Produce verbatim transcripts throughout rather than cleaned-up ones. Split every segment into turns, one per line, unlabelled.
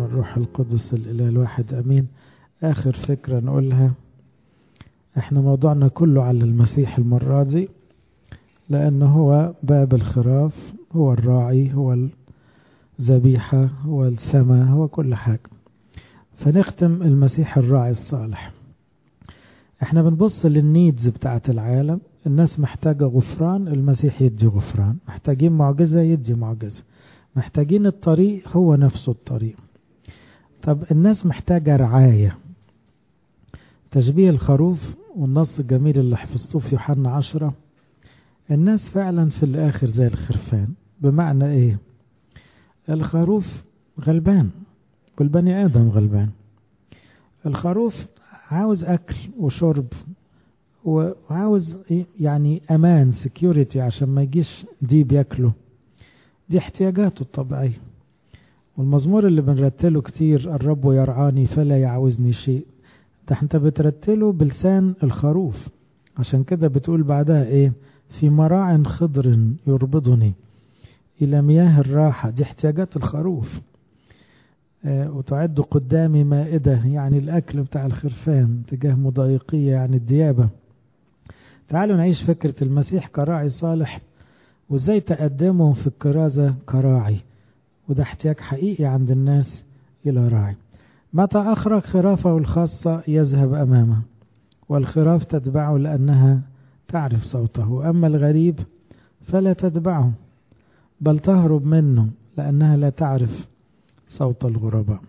والروح القدس الإله الواحد أمين. آخر فكرة نقولها، احنا موضوعنا كله على المسيح المرة دي، لأنه هو باب الخراف، هو الراعي، هو الذبيحة، هو السماء، هو كل حاجة. فنختم المسيح الراعي الصالح. احنا بنبص للنيدز بتاعة العالم، الناس محتاجة غفران، المسيح يدي غفران، محتاجين معجزة يدي معجزة، محتاجين الطريق، هو نفسه الطريق. طب الناس محتاجة رعاية، تشبيه الخروف والنص الجميل اللي حفظتوه في يوحنا عشرة، الناس فعلا في الآخر زي الخرفان. بمعنى ايه؟ الخروف غلبان والبني آدم غلبان. الخروف عاوز أكل وشرب وعاوز يعني أمان سكيورتي عشان ما يجيش ديب يأكله، دي احتياجاته الطبيعية. والمزمور اللي بنرتله كتير، الرب يرعاني فلا يعوزني شيء، ده انت بترتله بلسان الخروف. عشان كده بتقول بعدها ايه؟ في مراع خضر يربضني إلى مياه الراحة، دي احتياجات الخروف. اه وتعد قدامي مائدة، يعني الأكل بتاع الخرفان، تجاه مضايقية يعني الديابة. تعالوا نعيش فكرة المسيح كراعي صالح، وازاي تقدمه في الكرازة كراعي، وده احتياج حقيقي عند الناس إلى راعي. متى أخرج خرافه الخاصة يذهب أمامه، والخراف تتبعه لأنها تعرف صوته، أما الغريب فلا تتبعه بل تهرب منه لأنها لا تعرف صوت الغرباء.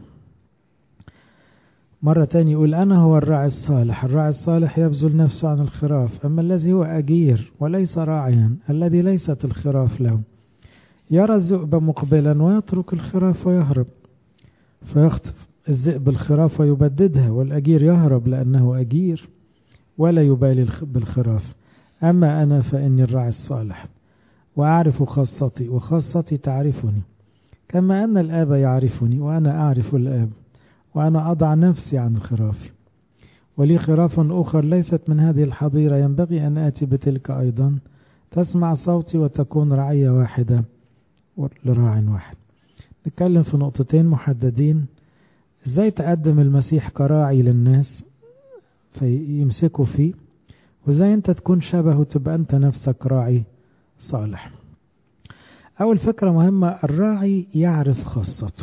مرة تاني يقول أنا هو الراعي الصالح، الراعي الصالح يبذل نفسه عن الخراف، أما الذي هو أجير وليس راعيا الذي ليست الخراف له يرى الذئب مقبلا ويترك الخراف ويهرب فيخطف الذئب الخراف ويبددها، والأجير يهرب لأنه أجير ولا يبالي بالخراف. أما أنا فإني الراعي الصالح وأعرف خاصتي وخاصتي تعرفني، كما أن الآب يعرفني وأنا أعرف الآب، وأنا أضع نفسي عن الخراف. ولي خراف أخر ليست من هذه الحظيرة، ينبغي أن آتي بتلك أيضا، تسمع صوتي وتكون رعية واحدة لراع واحد. نتكلم في نقطتين محددين، ازاي تقدم المسيح كراعي للناس فيمسكوا فيه، وازاي انت تكون شبهه تبقى انت نفسك راعي صالح. اول فكرة مهمة، الراعي يعرف خاصته.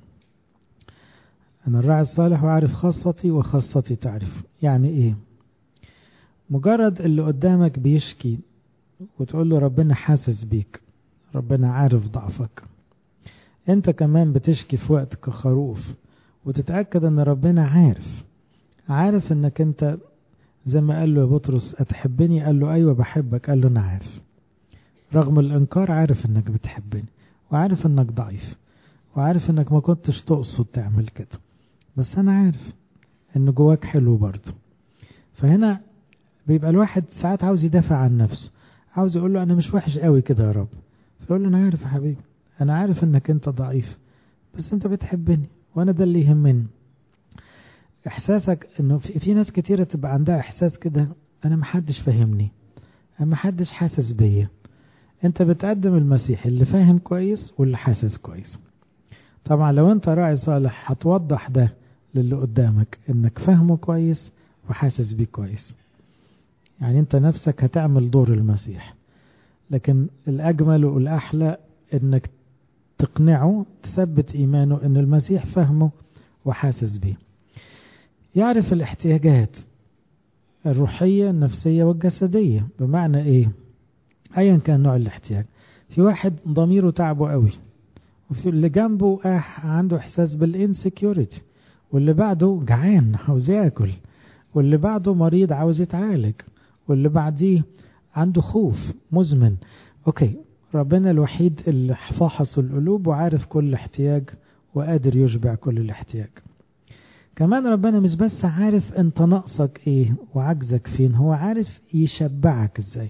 انا الراعي الصالح وعارف خاصتي وخاصتي تعرف. يعني ايه؟ مجرد اللي قدامك بيشكي وتقول له ربنا حاسس بيك، ربنا عارف ضعفك، انت كمان بتشكي في وقت كخروف وتتأكد ان ربنا عارف عارف انك انت زي ما قال له يا بطرس أتحبني؟ قال له أيوة بحبك. قال له أنا عارف، رغم الإنكار عارف انك بتحبني، وعارف انك ضعيف، وعارف انك ما كنتش تقصد تعمل كده، بس أنا عارف ان جواك حلو برضه. فهنا بيبقى الواحد ساعات عاوز يدافع عن نفسه، عاوز يقول له أنا مش وحش قوي كده يا رب، فيقول له أنا عارف يا حبيبي، أنا عارف انك انت ضعيف، بس انت بتحبني وانا ده اللي يهمني. احساسك انه في, في ناس كتيرة تبقى عندها احساس كده، انا محدش فاهمني، انا محدش حاسس بيا. انت بتقدم المسيح اللي فاهم كويس واللي حاسس كويس. طبعا لو انت راعي صالح هتوضح ده للي قدامك، انك فاهمه كويس وحاسس بيه كويس. يعني انت نفسك هتعمل دور المسيح، لكن الاجمل والاحلى انك تقنعه، تثبت ايمانه ان المسيح فاهمه وحاسس بيه. يعرف الاحتياجات الروحية النفسية والجسدية. بمعنى ايه؟ ايا كان نوع الاحتياج. في واحد ضميره تعبه قوي، وفي اللي جنبه آه عنده احساس بالانسكيورتي، واللي بعده جعان عاوز ياكل، واللي بعده مريض عاوز يتعالج، واللي بعديه عنده خوف مزمن. اوكي، ربنا الوحيد اللي فاحص القلوب وعارف كل احتياج وقادر يشبع كل الاحتياج. كمان ربنا مش بس عارف انت ناقصك ايه وعجزك فين، هو عارف يشبعك ازاي.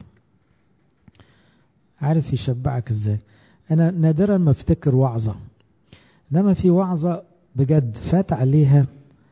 عارف يشبعك ازاي. انا نادرا ما افتكر وعظة، انما في وعظة بجد فات عليها،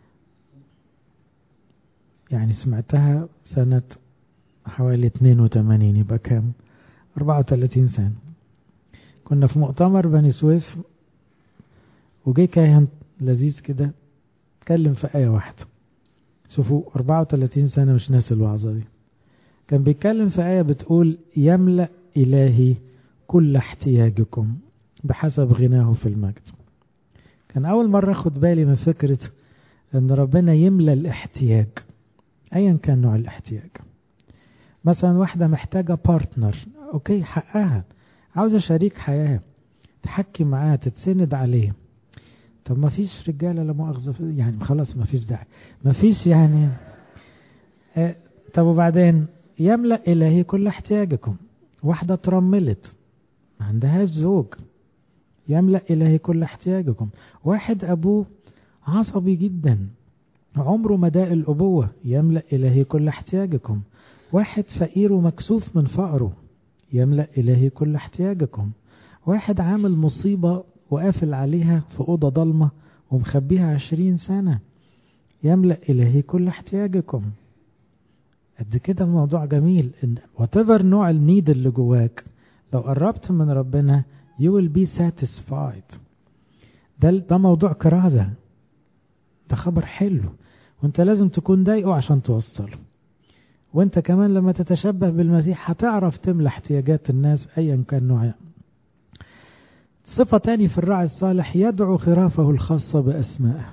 يعني سمعتها سنة حوالي اتنين وتمانين، يبقى كام؟ اربعة وتلاتين سنة. كنا في مؤتمر بني سويف، وجي كاهن لذيذ كده، اتكلم في آية واحدة. شوفوا أربعة وثلاثين سنة مش ناس الوعظة دي. كان بيتكلم في آية بتقول يملأ إلهي كل احتياجكم بحسب غناه في المجد. كان أول مرة أخد بالي من فكرة أن ربنا يملأ الاحتياج أيا كان نوع الاحتياج. مثلا واحدة محتاجة بارتنر، أوكي حقها، عاوزة شريك حياة تحكي معاه تتسند عليه. طب ما فيش رجالة لا مؤاخذة يعني، خلاص ما فيش داعي، ما فيش يعني اه. طب وبعدين يملأ إلهي كل احتياجكم. واحدة ترملت ما عندهاش زوج، يملأ إلهي كل احتياجكم. واحد أبوه عصبي جدا عمره مداء الأبوة، يملأ إلهي كل احتياجكم. واحد فقير ومكسوف من فقره، يملأ إلهي كل احتياجكم. واحد عامل مصيبة وقافل عليها في أوضة ضلمة ومخبيها عشرين سنة، يملأ إلهي كل احتياجكم. قد كده الموضوع جميل. إن whatever نوع النيد اللي جواك لو قربت من ربنا you will be satisfied. ده, ده موضوع كرازة، ده خبر حلو، وانت لازم تكون ضايقه عشان توصله. وانت كمان لما تتشبه بالمسيح هتعرف تملى احتياجات الناس ايا كان نوعها. صفة تاني في الراعي الصالح يدعو خرافه الخاصة بأسمائه.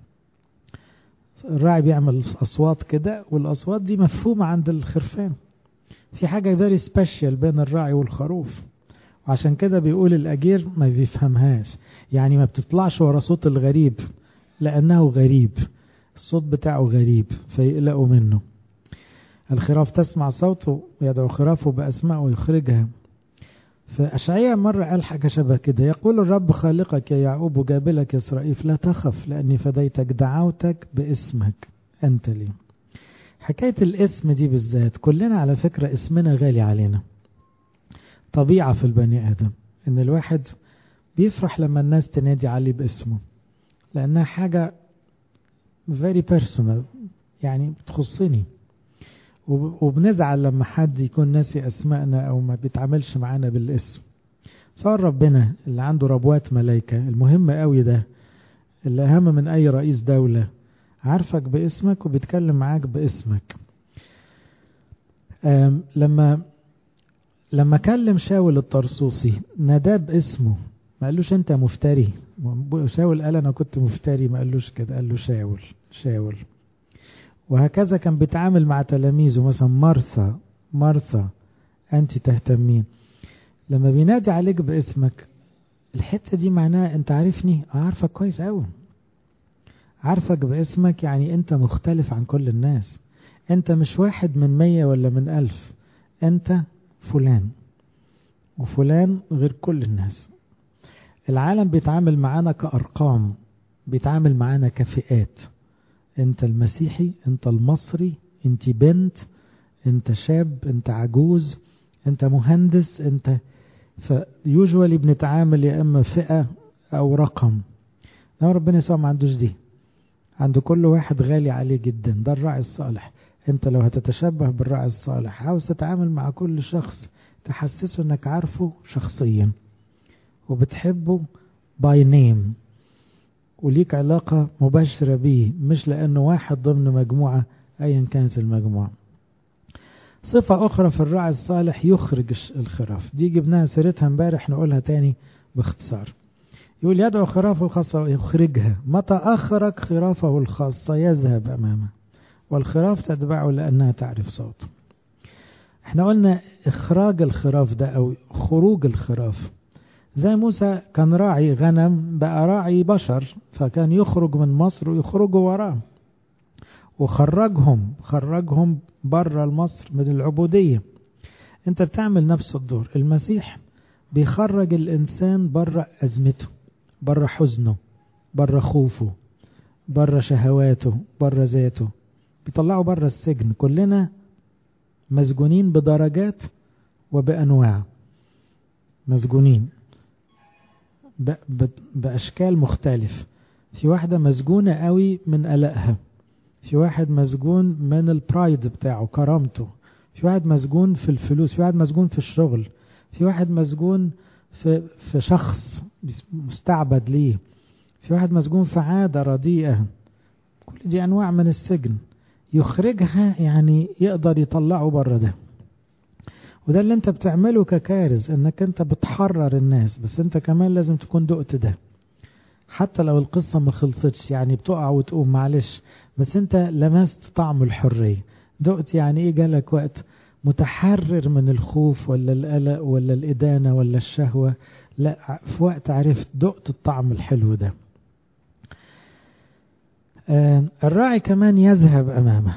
الراعي بيعمل أصوات كده، والأصوات دي مفهومة عند الخرفان. في حاجة very special بين الراعي والخروف، وعشان كده بيقول الأجير ما بيفهمهاش، يعني ما بتطلعش ورا صوت الغريب لأنه غريب، الصوت بتاعه غريب فيقلقوا منه. الخراف تسمع صوته ويدعو خرافه بأسماء ويخرجها. فأشعياء مرة قال حاجة شبه كده، يقول الرب خالقك يا يعقوب وجابلك يا إسرائيل لا تخف لأني فديتك، دعوتك باسمك أنت لي. حكاية الاسم دي بالذات كلنا على فكرة اسمنا غالي علينا. طبيعة في البني آدم إن الواحد بيفرح لما الناس تنادي عليه باسمه، لأنها حاجة very personal يعني بتخصني. وبنزعل لما حد يكون ناسي أسمائنا أو ما بيتعاملش معانا بالاسم. صار ربنا اللي عنده ربوات ملايكة المهم قوي ده، اللي أهم من أي رئيس دولة، عارفك باسمك وبيتكلم معاك باسمك. لما لما كلم شاول الطرسوسي ناداه باسمه، ما قالوش أنت مفتري. شاول قال أنا كنت مفتري، ما قالوش كده، قال له شاول شاول. وهكذا كان بيتعامل مع تلاميذه، مثلا مرثا مرثا أنت تهتمين. لما بينادي عليك باسمك الحتة دي معناها أنت عارفني، عارفك كويس أوي. عارفك باسمك يعني أنت مختلف عن كل الناس، أنت مش واحد من مية ولا من ألف، أنت فلان، وفلان غير كل الناس. العالم بيتعامل معانا كأرقام، بيتعامل معانا كفئات. انت المسيحي، انت المصري، انت بنت، انت شاب، انت عجوز، انت مهندس، انت فيوجوالي بنتعامل يا اما فئة او رقم. لو ربنا يسوع ما عندوش دي، عنده كل واحد غالي عليه جدا. ده الراعي الصالح. انت لو هتتشبه بالراعي الصالح عاوز تتعامل مع كل شخص تحسسه انك عارفه شخصيا وبتحبه باي نيم وليك علاقة مباشرة به، مش لأنه واحد ضمن مجموعة أيا كانت المجموعة. صفة أخرى في الراعي الصالح يخرج الخراف، دي جبناها سيرتها امبارح، نقولها تاني باختصار. يقول يدعو خرافه الخاصة ويخرجها. متى أخرج خرافه الخاصة يذهب أمامه والخراف تتبعه لأنها تعرف صوته. احنا قلنا إخراج الخراف ده أو خروج الخراف، زي موسى كان راعي غنم بقى راعي بشر، فكان يخرج من مصر ويخرجوا وراه وخرجهم خرجهم بره مصر من العبودية. انت بتعمل نفس الدور. المسيح بيخرج الإنسان بره أزمته، بره حزنه، بره خوفه، بره شهواته، بره ذاته، بيطلعوا بره السجن. كلنا مسجونين بدرجات وبأنواع، مسجونين بأشكال مختلف. في واحدة مسجونة قوي من قلقها، في واحد مسجون من البرايد بتاعه كرامته، في واحد مسجون في الفلوس، في واحد مسجون في الشغل، في واحد مسجون في, في شخص مستعبد ليه، في واحد مسجون في عادة رديئة، كل دي أنواع من السجن، يخرجها يعني يقدر يطلعه بره ده. وده اللي انت بتعمله ككارز، انك انت بتحرر الناس، بس انت كمان لازم تكون دقت ده. حتى لو القصة ما خلصتش، يعني بتقع وتقوم معلش، بس انت لمست طعم الحرية، دقت يعني ايه، جالك وقت متحرر من الخوف ولا القلق ولا الإدانة ولا الشهوة، لا، في وقت عرفت دقت الطعم الحلو ده. آه الراعي كمان يذهب أمامه.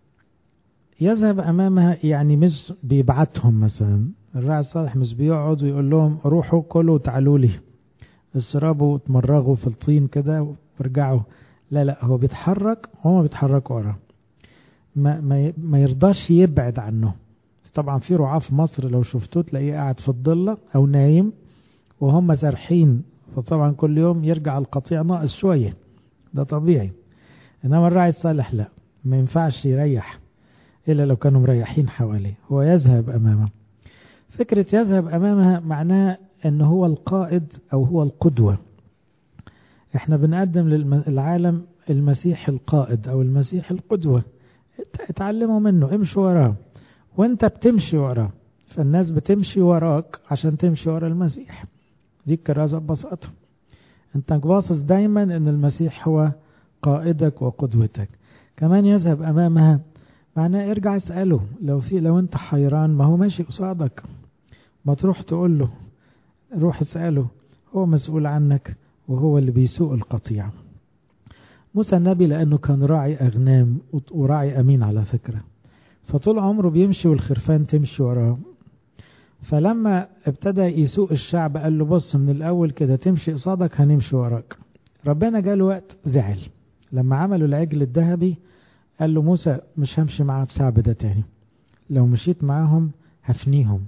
يذهب أمامها يعني مش بيبعتهم مثلا، الراعي الصالح مش بيقعد ويقول لهم روحوا كلوا وتعالوا لي اشربوا وتمرغوا في الطين كده وارجعوا، لا لا، هو بيتحرك وهم بيتحركوا وراه، ما, ما, ما يرضاش يبعد عنه. طبعا في رعاة في مصر لو شفتوه تلاقيه قاعد في الضلة أو نايم وهم سارحين، فطبعا كل يوم يرجع القطيع ناقص شوية، ده طبيعي. إنما الراعي الصالح لا، ما ينفعش يريح إلا لو كانوا مريحين حواليه، هو يذهب أمامه. فكرة يذهب أمامها معناها أنه هو القائد أو هو القدوة. احنا بنقدم للعالم المسيح القائد أو المسيح القدوة، اتعلموا منه، امشوا وراه، وانت بتمشي وراه، فالناس بتمشي وراك عشان تمشي ورا المسيح. دي الكرازة ببساطة، انت باصص دايما ان المسيح هو قائدك وقدوتك. كمان يذهب أمامها معناه ارجع اسأله، لو في لو انت حيران ما هو ماشي قصادك، ما تروح تقول له، روح اسأله، هو مسؤول عنك وهو اللي بيسوق القطيع. موسى النبي لأنه كان راعي أغنام وراعي أمين على فكرة، فطول عمره بيمشي والخرفان تمشي وراه، فلما ابتدى يسوق الشعب قال له بص من الأول كده تمشي قصادك هنمشي وراك. ربنا جاله وقت زعل لما عملوا العجل الذهبي، قال له موسى مش همشي مع الشعب ده تاني، لو مشيت معاهم هفنيهم،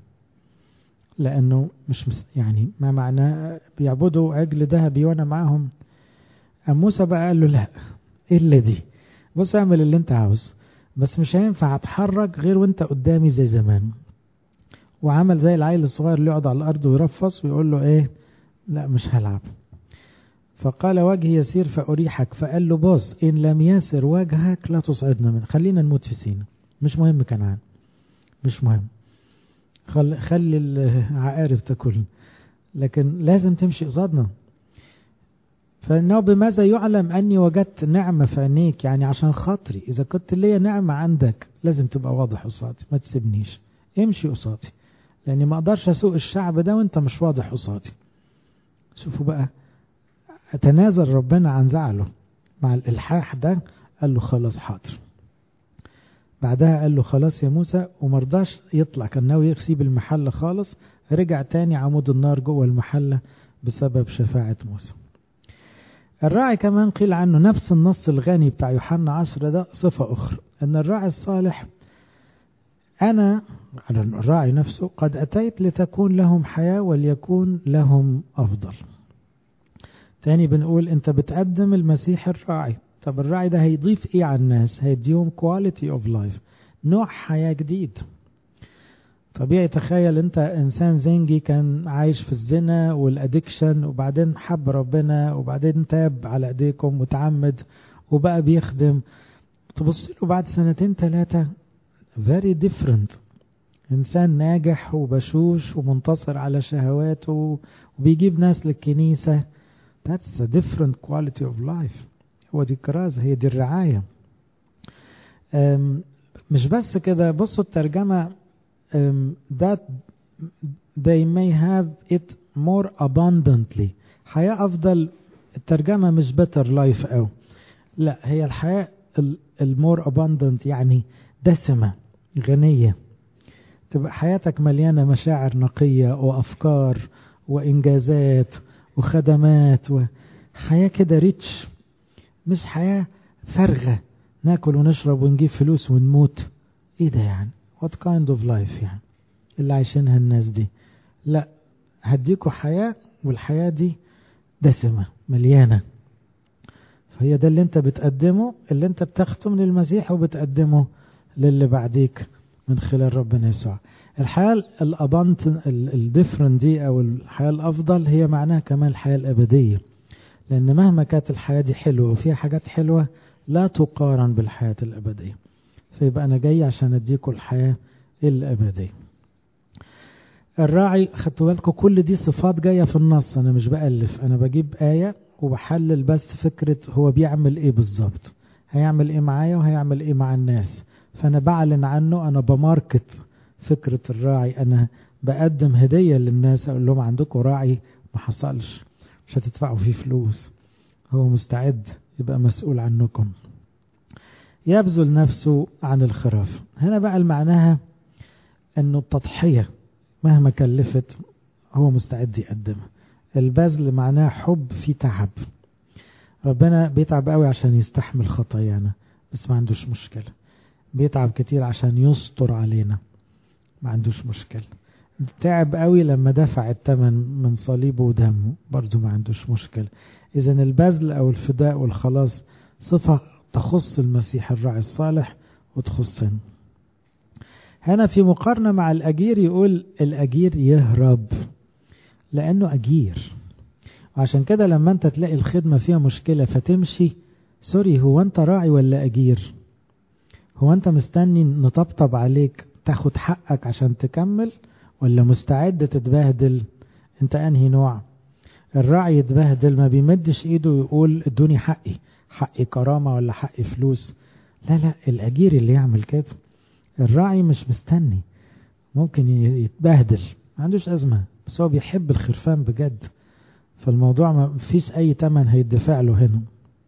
لأنه مش يعني ما معناه بيعبدوا عجل ذهبي وأنا معاهم. أم موسى بقى قال له لا، إلا دي، بص اعمل اللي انت عاوز، بس مش هينفع اتحرك غير وانت قدامي زي زمان. وعمل زي العيل الصغير اللي يقعد على الأرض ويرفص ويقول له ايه، لا مش هلعب. فقال وجهي يسير فأريحك، فقال له بص إن لم يسر وجهك لا تصعدنا منه، خلينا نموت في سينا، مش مهم كنعان، مش مهم، خل... خلي العقارب تاكل، لكن لازم تمشي قصادنا. فإنه بماذا يعلم أني وجدت نعمة في عينيك، يعني عشان خاطري، إذا كنت ليا نعمة عندك لازم تبقى واضح قصادي، ما تسيبنيش، امشي قصادي، لأني ما أقدرش أسوق الشعب ده وانت مش واضح قصادي. شوفوا بقى، أتنازل ربنا عن زعله مع الإلحاح ده، قال له خلاص حاضر. بعدها قال له خلاص يا موسى، ومرضاش يطلع، كان ناوي يسيب المحلة خالص، رجع تاني عمود النار جوه المحلة بسبب شفاعة موسى. الراعي كمان قيل عنه نفس النص الغني بتاع يوحنا عشرة ده صفة أخرى، أن الراعي الصالح أنا على الراعي نفسه قد أتيت لتكون لهم حياة وليكون لهم أفضل. تاني بنقول أنت بتقدم المسيح الراعي، طب الراعي ده هيضيف إيه على الناس؟ هيديهم quality of life، نوع حياة جديد. طبيعي تخيل أنت إنسان زنجي كان عايش في الزنا والأدكشن، وبعدين حب ربنا وبعدين تاب على أيديكم وتعمد وبقى بيخدم، تبص له بعد سنتين ثلاثة very different، إنسان ناجح وبشوش ومنتصر على شهواته وبيجيب ناس للكنيسة. that's a different quality of life. هو دي الكرازة، هي دي الرعاية. مش بس كده، بصوا الترجمة Um, that they may have it more abundantly، حياة أفضل. الترجمة مش better life أو لا، هي الحياة المور abundant، يعني دسمة غنية، تبقى حياتك مليانة مشاعر نقية وأفكار وإنجازات وخدمات وحياة كده ريتش، مش حياة فارغة ناكل ونشرب ونجيب فلوس ونموت. ايه ده يعني؟ what kind of life يعني اللي عايشينها الناس دي؟ لا، هديكوا حياة والحياة دي دسمة مليانة. فهي ده اللي انت بتقدمه، اللي انت بتاخده من المسيح وبتقدمه للي بعديك من خلال ربنا يسوع. الحياة الابانت الديفرنت دي او الحياة الافضل هي معناها كمان الحياة الابدية، لأن مهما كانت الحياة دي حلوة وفيها حاجات حلوة لا تقارن بالحياة الأبدية. فيبقى أنا جاي عشان أديكم الحياة الأبدية. الراعي خدتوا بالكم كل دي صفات جاية في النص، أنا مش بألف، أنا بجيب آية وبحلل بس فكرة هو بيعمل إيه بالظبط، هيعمل إيه معايا وهيعمل إيه مع الناس. فأنا بعلن عنه، أنا بماركت فكرة الراعي، أنا بقدم هدية للناس، أقول لهم عندكم راعي ما حصلش، مش هتدفعوا فيه فلوس، هو مستعد يبقى مسؤول عنكم. يبذل نفسه عن الخراف. هنا بقى المعناها أنه التضحية مهما كلفت هو مستعد يقدمها. البذل معناه حب في تعب. ربنا بيتعب قوي عشان يستحمل خطايانا بس ما عندوش مشكلة، بيتعب كتير عشان يستر علينا ما عندوش مشكلة، تعب قوي لما دفع الثمن من صليبه ودمه برضو ما عندوش مشكلة. إذن البذل أو الفداء والخلاص صفة تخص المسيح الراعي الصالح وتخصنا. هنا في مقارنة مع الأجير يقول الأجير يهرب لأنه أجير، وعشان كده لما أنت تلاقي الخدمة فيها مشكلة فتمشي، سوري هو أنت راعي ولا أجير؟ هو أنت مستني نطبطب عليك تاخد حقك عشان تكمل، ولا مستعد تتبهدل؟ أنت أنهي نوع؟ الراعي يتبهدل ما بيمدش إيده ويقول ادوني حقي، حقي كرامة ولا حقي فلوس، لا لا، الأجير اللي يعمل كده. الراعي مش مستني، ممكن يتبهدل ما عندوش أزمة، بس هو بيحب الخرفان بجد، فالموضوع ما فيش أي تمن هيدفع له هنا.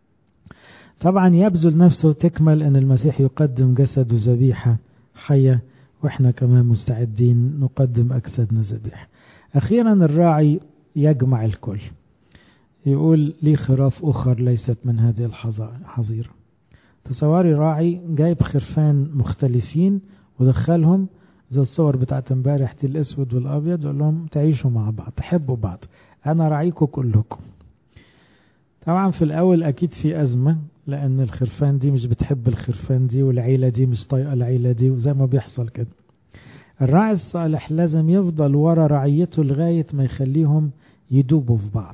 طبعا يبذل نفسه تكمل أن المسيح يقدم جسد ذبيحة حية، وإحنا كمان مستعدين نقدم أجسادنا ذبيحة. أخيرا الراعي يجمع الكل، يقول لي خراف أخر ليست من هذه الحظيرة. تصوري راعي جايب خرفان مختلفين ودخلهم زي الصور بتاعت امبارح دي الأسود والأبيض، وقال لهم تعيشوا مع بعض تحبوا بعض، أنا راعيكم كلكم. طبعا في الأول أكيد في أزمة، لأن الخرفان دي مش بتحب الخرفان دي، والعيلة دي مش طايقة العيلة دي، وزي ما بيحصل كده. الراعي الصالح لازم يفضل ورا رعيته لغاية ما يخليهم يدوبوا في بعض.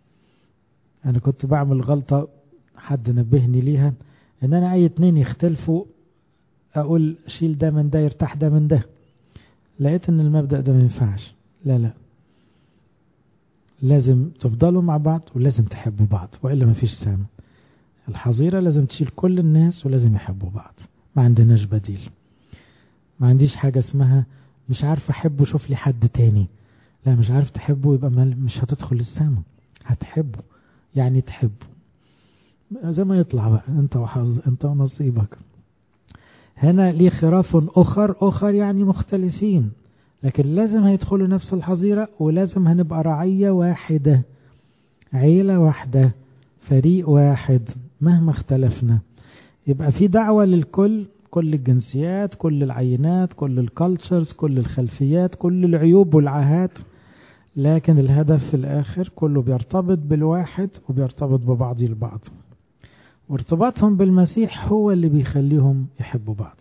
أنا كنت بعمل غلطة حد نبهني ليها، إن أنا أي اتنين يختلفوا أقول شيل ده من ده يرتاح ده من ده. لقيت إن المبدأ ده ما ينفعش، لا لا، لازم تفضلوا مع بعض ولازم تحبوا بعض، وإلا ما فيش سامة. الحظيرة لازم تشيل كل الناس ولازم يحبوا بعض، ما عندناش بديل. ما عنديش حاجة اسمها مش عارف أحبه شوف لي حد تاني، لا، مش عارف تحبه يبقى مش هتدخل السامة. هتحبه يعني تحبه زي ما يطلع بقى، انت وحظ انت ونصيبك. هنا ليه خراف أخر، أخر يعني مختلفين، لكن لازم هيدخلوا نفس الحظيرة، ولازم هنبقى رعية واحدة، عيلة واحدة، فريق واحد مهما اختلفنا. يبقى في دعوة للكل، كل الجنسيات، كل العينات، كل الكالتشرز، كل الخلفيات، كل العيوب والعاهات، لكن الهدف في الآخر كله بيرتبط بالواحد وبيرتبط ببعض البعض، وارتباطهم بالمسيح هو اللي بيخليهم يحبوا بعض.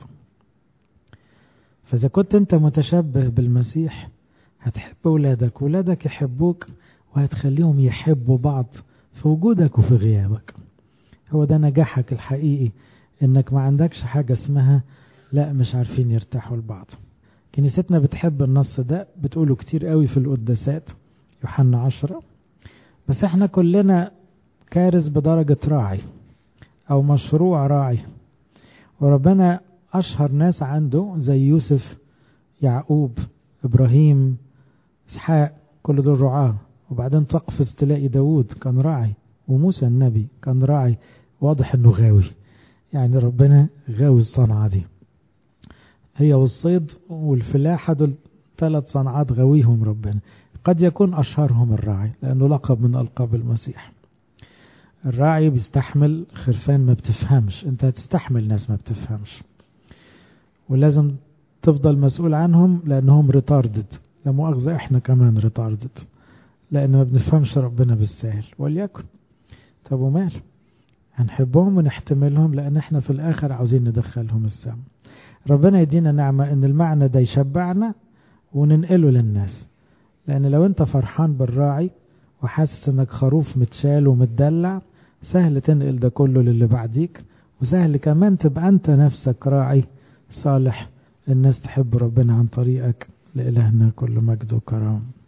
فإذا كنت أنت متشبه بالمسيح هتحب أولادك، أولادك يحبوك، وهتخليهم يحبوا بعض في وجودك وفي غيابك. هو ده نجاحك الحقيقي، إنك ما عندكش حاجة اسمها لا مش عارفين يرتاحوا لبعض. كنيستنا بتحب النص ده، بتقوله كتير قوي في القداسات، يوحنا عشرة. بس احنا كلنا كارث بدرجة راعي أو مشروع راعي، وربنا أشهر ناس عنده زي يوسف، يعقوب، إبراهيم، إسحاق، كل دول رعاه. وبعدين تقفز تلاقي داود كان راعي، وموسى النبي كان راعي. واضح انه غاوي، يعني ربنا غاوي الصنعة دي، هي والصيد والفلاحة، دول ثلاث صنعات غاويهم ربنا. قد يكون أشهرهم الراعي لأنه لقب من ألقاب المسيح. الراعي بيستحمل خرفان ما بتفهمش، انت هتستحمل ناس ما بتفهمش، ولازم تفضل مسؤول عنهم لأنهم ريتاردد. لا مؤاخذة احنا كمان ريتاردد، لأن ما بنفهمش ربنا بالسهل، وليكن. طب ومال، هنحبهم ونحتملهم، لأن احنا في الآخر عاوزين ندخلهم السماء. ربنا يدينا نعمة ان المعنى ده يشبعنا وننقله للناس، لأن لو انت فرحان بالراعي وحاسس انك خروف متشال ومتدلع، سهل تنقل ده كله للي بعديك، وسهل كمان تبقى انت نفسك راعي صالح الناس تحب ربنا عن طريقك. لإلهنا كل مجد وكرام.